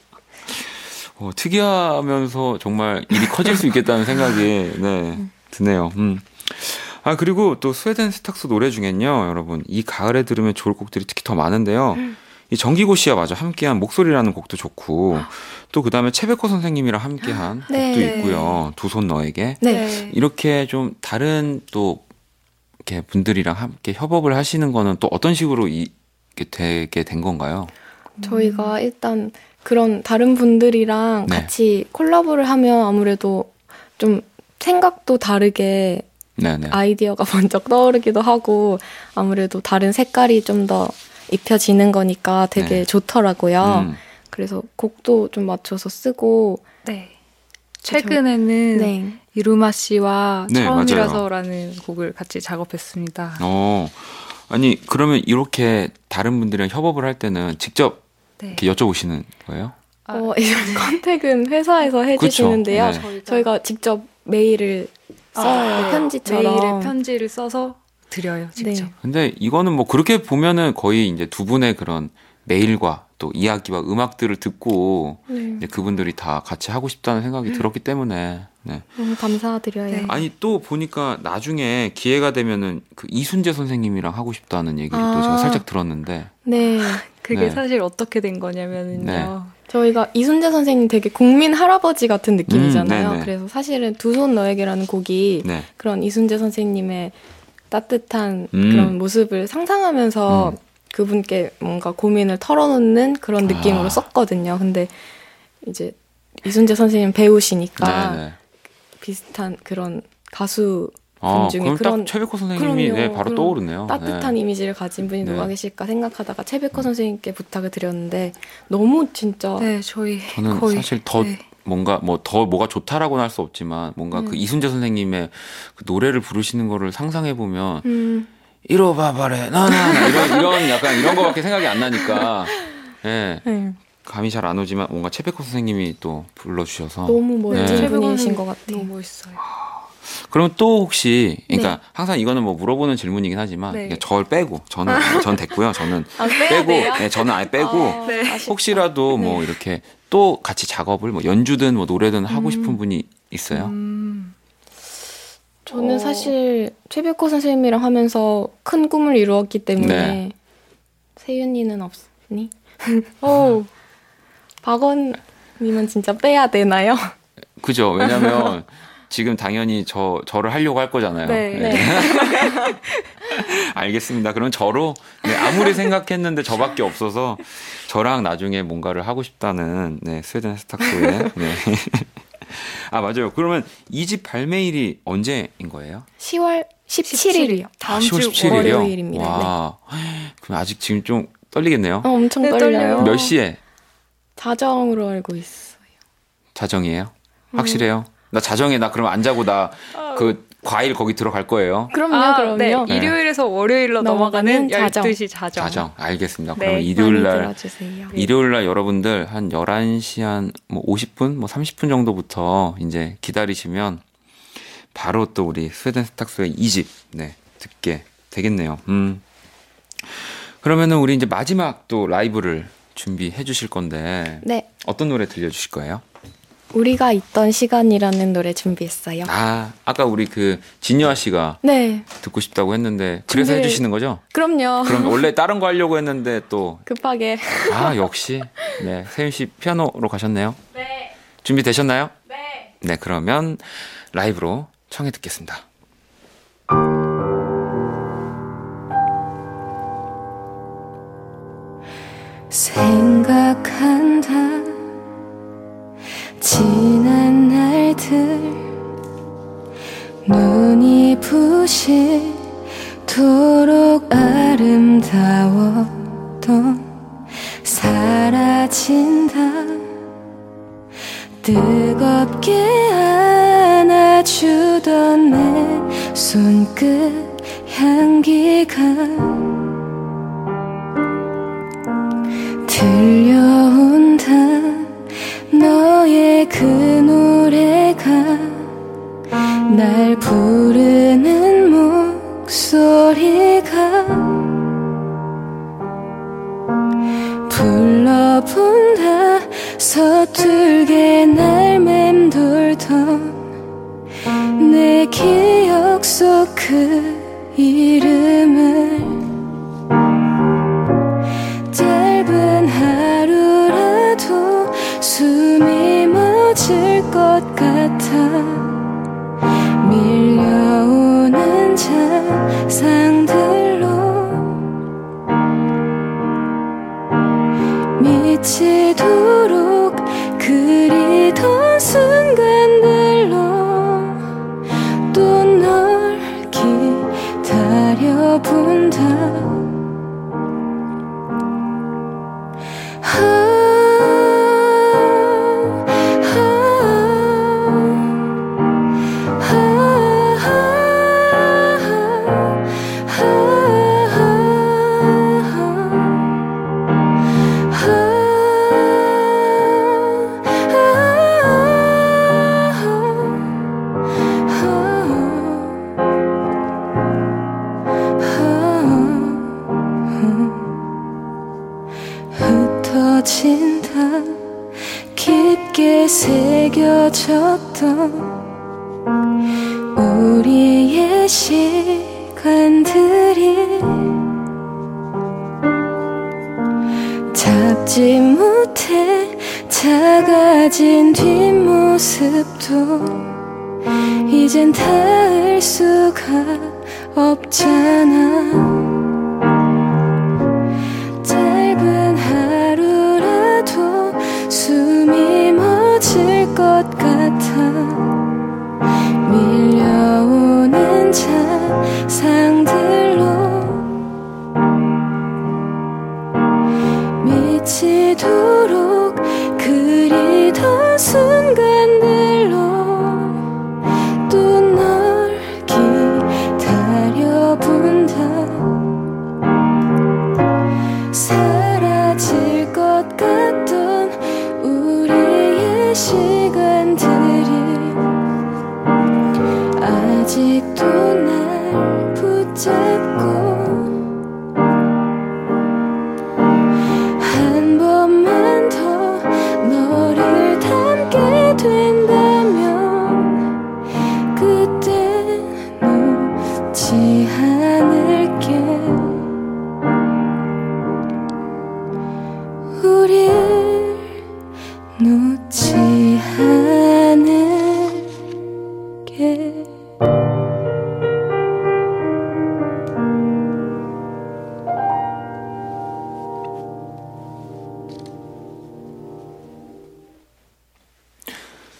어, 특이하면서 정말 일이 커질 수 있겠다는 생각이 네, 드네요. 음. 아, 그리고 또 스웨덴 스탁스 노래 중엔요, 여러분, 이 가을에 들으면 좋을 곡들이 특히 더 많은데요. 음. 이 정기고 씨와 마저 함께한 목소리라는 곡도 좋고, 또 그 다음에 최백호 선생님이랑 함께한 네. 곡도 있고요. 두 손 너에게. 네. 이렇게 좀 다른 또 이렇게 분들이랑 함께 협업을 하시는 거는 또 어떤 식으로 이, 이렇게 되게 된 건가요? 저희가 일단 그런 다른 분들이랑 네. 같이 콜라보를 하면 아무래도 좀 생각도 다르게 네네. 아이디어가 번쩍 떠오르기도 하고 아무래도 다른 색깔이 좀 더 입혀지는 거니까 되게 네. 좋더라고요. 음. 그래서 곡도 좀 맞춰서 쓰고 네. 최근에는 네. 이루마 씨와 네, 처음이라서라는 곡을 같이 작업했습니다. 어, 아니, 그러면 이렇게 다른 분들이랑 협업을 할 때는 직접 네. 이렇게 여쭤보시는 거예요? 아, 어, 이 컨택은 회사에서 해주시는데요. 그쵸, 네. 저희가 직접 메일을 써요. 아, 네. 편지처럼. 메일에 편지를 써서 드려요, 직접. 네. 근데 이거는 뭐 그렇게 보면은 거의 이제 두 분의 그런 메일과 또 이야기와 음악들을 듣고 네. 이제 그분들이 다 같이 하고 싶다는 생각이 들었기 때문에 네. 너무 감사드려요. 네. 아니 또 보니까 나중에 기회가 되면은 그 이순재 선생님이랑 하고 싶다는 얘기를 아. 또 제가 살짝 들었는데 네. 그게 네. 사실 어떻게 된 거냐면은요. 네. 저희가 이순재 선생님 되게 국민 할아버지 같은 느낌이잖아요. 음, 네네. 그래서 사실은 두 손 너에게라는 곡이 네. 그런 이순재 선생님의 따뜻한 음. 그런 모습을 상상하면서 음. 그분께 뭔가 고민을 털어놓는 그런 느낌으로 아. 썼거든요. 근데 이제 이순재 선생님 배우시니까 네네. 비슷한 그런 가수 아, 중에 그럼 그런 딱 최백호 선생님이 그럼요. 네, 바로 그런 떠오르네요. 따뜻한 네. 이미지를 가진 분이 네. 누가 계실까 생각하다가 최백호 선생님께 부탁을 드렸는데 너무 진짜 네, 저희 저는 거의 사실 더 네. 뭔가 뭐 더 뭐가 좋다라고는 할 수 없지만 뭔가 음. 그 이순재 선생님의 그 노래를 부르시는 거를 상상해 보면 음, 이로바바레 나나나 이런 이런 약간 이런 거밖에 생각이 안 나니까 예 네. 감이 잘 안 오지만 뭔가 최백호 선생님이 또 불러주셔서 너무 멋진 네. 분이신 것 같아요. 너무 멋있어요. 그러면 또 혹시 그러니까 네. 항상 이거는 뭐 물어보는 질문이긴 하지만 네. 이게 저를 빼고 저는 전 됐고요 저는 아, 빼야 빼고 돼요? 네, 저는 아예 빼고 아, 네. 아쉽다. 혹시라도 뭐 네. 이렇게 또 같이 작업을 뭐 연주든 뭐 노래든 하고 싶은 분이 있어요? 음, 저는 어. 사실 최백호 선생님이랑 하면서 큰 꿈을 이루었기 때문에 네. 세윤이는 없, 박원이? 오, 박원님은 진짜 빼야 되나요? 그죠? 왜냐면 지금 당연히 저 저를 하려고 할 거잖아요. 네. 네. 알겠습니다. 그럼 저로 네, 아무리 생각했는데 저밖에 없어서 저랑 나중에 뭔가를 하고 싶다는 네, 스웨덴 스탁소의 네. 아 맞아요. 그러면 이 집 발매일이 언제인 거예요? 시월 십칠일이요. 다음 아, 시월 주 십칠일이요? 월요일입니다. 와, 그럼 아직 지금 좀 떨리겠네요. 어, 엄청 네, 떨려요. 떨려요. 몇 시에 자정으로 알고 있어요. 자정이에요? 확실해요? 나 자정에 나 그럼 안 자고 나 그 과일 거기 들어갈 거예요. 그럼요, 아, 그럼요. 네. 일요일에서 월요일로 넘어가는 넘어가는 자정. 열두 시 자정. 자정. 알겠습니다. 네, 그러면 일요일 많이 날 들어주세요. 일요일 날 여러분들 한 열한 시 한 뭐 오십 분, 뭐 삼십 분 정도부터 이제 기다리시면 바로 또 우리 스웨덴 세탁소의 이 집 네, 듣게 되겠네요. 음. 그러면은 우리 이제 마지막 또 라이브를 준비해 주실 건데 네, 어떤 노래 들려 주실 거예요? 우리가 있던 시간이라는 노래 준비했어요. 아, 아까 우리 그 진여아 씨가 네, 듣고 싶다고 했는데 그래서 준비를- 해 주시는 거죠? 그럼요. 그럼 원래 다른 거 하려고 했는데 또 급하게. 아, 역시. 네, 세윤 씨 피아노로 가셨네요. 네, 준비되셨나요? 네. 네, 그러면 라이브로 청해 듣겠습니다. 생각한다 지난 날들 눈이 부시도록 아름다웠던 사라진다 뜨겁게 안아주던 내 손끝 향기가 들려온다 너의 그 노래가 날 부르는 목소리가 불러본다 서툴게 날 맴돌던 내 기억 속 그 이름을 짧은 하루라도 숨이 멎을 것 같아 밀려오는 잔상들로 미치도록 그리던 순간들로 또 널 기다려본다 흩어진다 깊게 새겨졌던 우리의 시간들이 잡지 못해 작아진 뒷모습도 이젠 닿을 수가 없잖아 짧은 하루라도 숨이 멎을 것 같아 밀려오는 잔상들로 미치도록 그리던 순간들로 또 널 기다려본다 사라질 것 같던 우리의 시간들이 아직도 날 붙잡고 한 번만 더 너를 닮게 된다면 그때 놓지 않을게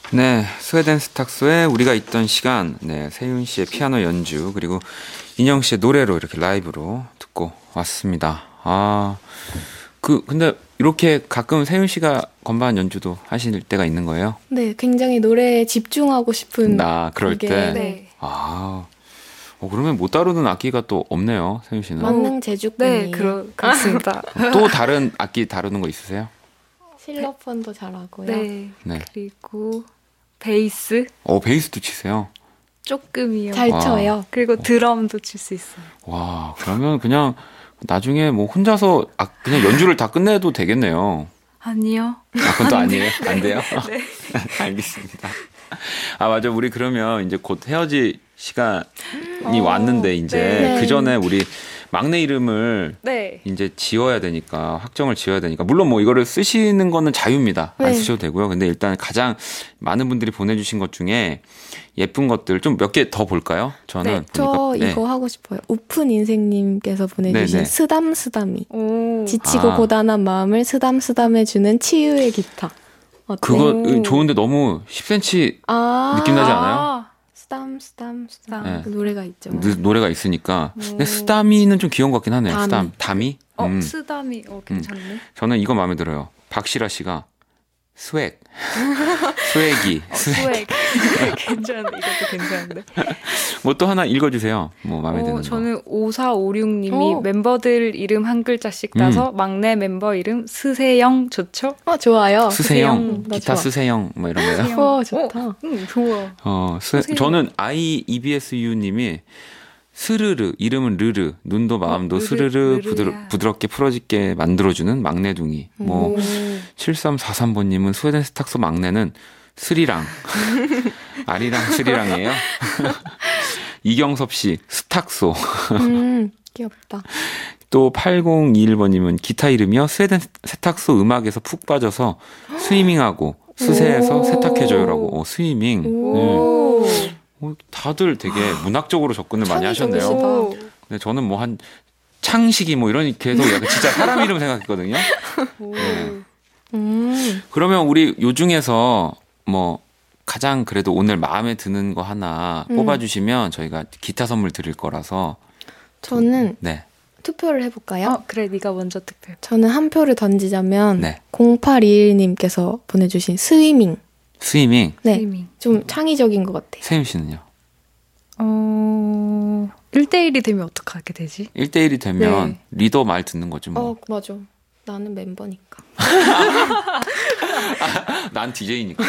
네, 스웨덴 스탁소의 우리가 있던 시간, 네, 세윤 씨의 피아노 연주, 그리고 인영 씨의 노래로 이렇게 라이브로 듣고 왔습니다. 아, 그, 근데 이렇게 가끔 세윤 씨가 건반 연주도 하실 때가 있는 거예요? 네, 굉장히 노래에 집중하고 싶은. 나, 그럴 그게, 때? 네. 아, 어, 그러면 못 다루는 악기가 또 없네요, 세윤 씨는. 만능 제주꾼이에요. 네, 그렇, 그렇습니다. 또 다른 악기 다루는 거 있으세요? 실로폰도 잘하고요. 네. 네. 그리고 베이스 어, 베이스도 치세요? 조금이요. 잘 와. 쳐요. 그리고 드럼도 칠 수 있어요. 와, 그러면 그냥 나중에 뭐 혼자서 아, 그냥 연주를 다 끝내도 되겠네요. 아니요. 아, 그건 또 아니에요? 안 돼요? 네. 알겠습니다. 아, 맞아. 우리 그러면 이제 곧 헤어질 시간이 어, 왔는데, 이제 네. 그 전에 우리 막내 이름을 네. 이제 지어야 되니까, 확정을 지어야 되니까. 물론 뭐 이거를 쓰시는 거는 자유입니다. 안 네. 쓰셔도 되고요. 근데 일단 가장 많은 분들이 보내주신 것 중에 예쁜 것들 좀 몇 개 더 볼까요? 저는. 네, 저 보니까. 네. 이거 하고 싶어요. 오픈 인생님께서 보내주신 네네. 스담스담이. 오. 지치고 아. 고단한 마음을 스담스담해주는 치유의 기타. 어때? 그거 오. 좋은데 너무 십 센티미터 아, 느낌 나지 않아요? 아, 스담 스담 스담 네. 그 노래가 있죠. 노- 노래가 있으니까. 근데 오. 스다미는 좀 귀여운 것 같긴 하네요. 다미. 스담. 다미? 어, 음. 쓰다미. 어, 괜찮네. 저는 이거 마음에 들어요. 박시라 씨가 스웩. 스웩이. 어, 스웩. 스웩. 괜찮, 이것도 괜찮은데. 뭐 또 하나 읽어주세요. 뭐 마음에 드는 어, 거. 저는 오사오육님이 오. 멤버들 이름 한 글자씩 음. 따서 막내 멤버 이름 스세영 좋죠? 어 좋아요. 스세영, 스세영, 나 기타 좋아. 스세영, 뭐 이런 거요. 스세영. 어 좋다. 응, 좋아. 어, 스, 스세영. 저는 아이 이비에스유님이 스르르, 이름은 르르, 눈도 마음도 르르, 스르르 르르야. 부드러, 부드럽게 풀어지게 만들어주는 막내둥이. 뭐, 오. 칠삼사삼번님은 스웨덴 스탁소 막내는 스리랑. 아리랑 스리랑이에요. 이경섭 씨, 스탁소. 음 귀엽다. 또 팔공이일번님은 기타 이름이요. 스웨덴 세탁소 음악에서 푹 빠져서 스위밍하고 수세에서 오. 세탁해줘요라고. 어, 스위밍. 음. 오. 어, 다들 되게 문학적으로 접근을 많이 하셨네요. 창의적이시다. 오. 근데 저는 뭐 한 창식이 뭐 이런 계속 약간 진짜 사람 이름 생각했거든요. 오. 네. 음 그러면 우리 요 중에서 뭐 가장 그래도 오늘 마음에 드는 거 하나 음. 뽑아주시면 저희가 기타 선물 드릴 거라서. 저는 네. 투표를 해볼까요? 어, 그래, 네가 먼저 투표. 저는 한 표를 던지자면 네. 공팔이일님께서 보내주신 스위밍. 스위밍. 네, 스위밍. 좀 창의적인 것 같아요. 세윤 씨는요? 어, 일 대일이 되면 어떡하게 되지? 일 대일이 되면 네. 리더 말 듣는 거지 뭐. 어 맞아. 나는 멤버니까. 난 디제이니까.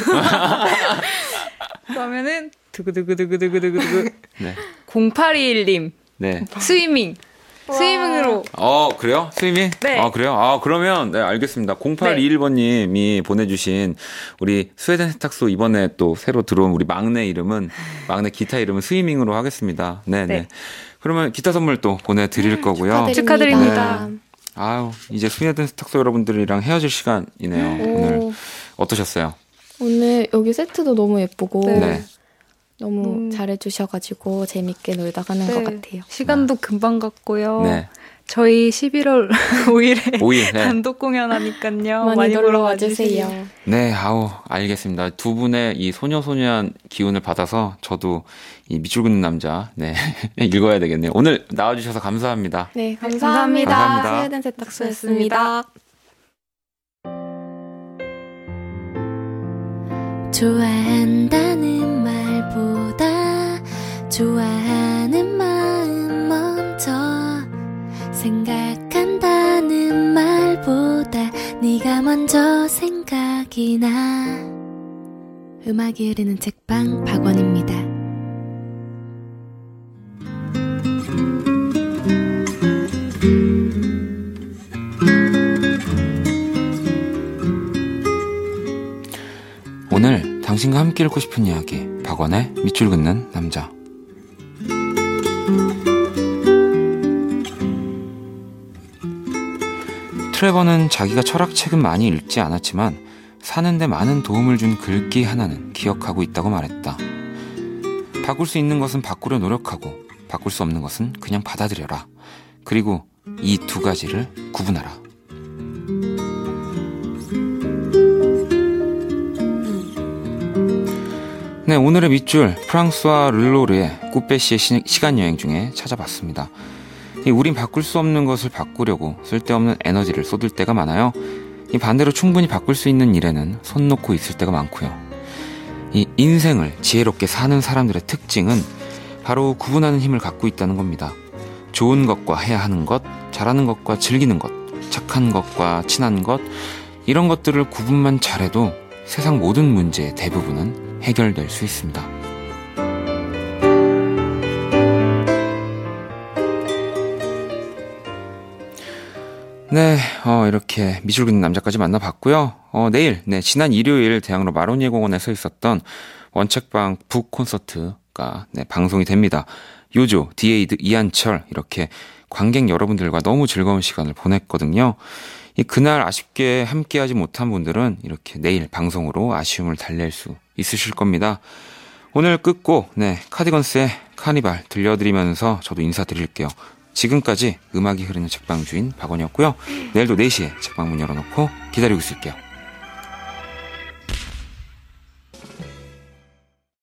그러면은 두구두구두구두구두구 네. 공팔이일님 네. 스위밍 스위밍으로 어, 그래요? 스위밍? 네. 아, 그래요? 아, 그러면, 네, 알겠습니다. 공팔이일번님이 보내주신 우리 스웨덴 세탁소 이번에 또 새로 들어온 우리 막내 이름은, 막내 기타 이름은 스위밍으로 하겠습니다. 네네. 네. 그러면 기타 선물 또 보내드릴 거고요. 축하드립니다. 아유, 이제 스웨덴 세탁소 여러분들이랑 헤어질 시간이네요. 오늘. 오. 어떠셨어요? 오늘 여기 세트도 너무 예쁘고 네. 네. 너무 음. 잘해주셔가지고 재밌게 놀다 가는 네. 것 같아요. 시간도 금방 갔고요. 네. 저희 십일월 오일에 오일, 네. 단독 공연하니까요. 많이, 많이, 놀러 보러 와주세요. 와주세요. 네, 아우, 알겠습니다. 두 분의 이 소녀소녀한 기운을 받아서 저도 이 밑줄 긋는 남자, 네, 읽어야 되겠네요. 오늘 나와주셔서 감사합니다. 네, 감사합니다. 감사합니다. 감사합니다. 스웨덴 세탁소였습니다. 좋아한다는 말보다 좋아하는 마음 먼저 생각한다는 말보다 네가 먼저 생각이 나. 음악이 흐르는 책방 박원입니다. 오늘 당신과 함께 읽고 싶은 이야기, 박원의 밑줄 긋는 남자. 트레버는 자기가 철학책은 많이 읽지 않았지만 사는데 많은 도움을 준 글귀 하나는 기억하고 있다고 말했다. 바꿀 수 있는 것은 바꾸려 노력하고 바꿀 수 없는 것은 그냥 받아들여라. 그리고 이 두 가지를 구분하라. 네, 오늘의 밑줄 프랑스와 르로르의 꾸페시의 시, 시간여행 중에 찾아봤습니다. 이 우린 바꿀 수 없는 것을 바꾸려고 쓸데없는 에너지를 쏟을 때가 많아요. 이 반대로 충분히 바꿀 수 있는 일에는 손 놓고 있을 때가 많고요. 이 인생을 지혜롭게 사는 사람들의 특징은 바로 구분하는 힘을 갖고 있다는 겁니다. 좋은 것과 해야 하는 것, 잘하는 것과 즐기는 것, 착한 것과 친한 것, 이런 것들을 구분만 잘해도 세상 모든 문제의 대부분은 해결될 수 있습니다. 네, 어, 이렇게 미술 그리는 남자까지 만나봤고요. 어, 내일, 네, 지난 일요일 대학로 마로니에 공원에서 있었던 원책방 북 콘서트가 네, 방송이 됩니다. 요조, 디에이드, 이한철 이렇게 관객 여러분들과 너무 즐거운 시간을 보냈거든요. 이 그날 아쉽게 함께하지 못한 분들은 이렇게 내일 방송으로 아쉬움을 달랠 수 있으실 겁니다. 오늘 끝곡 네, 카디건스의 카니발 들려드리면서 저도 인사드릴게요. 지금까지 음악이 흐르는 책방 주인 박원이었고요. 내일도 네 시에 책방 문 열어놓고 기다리고 있을게요.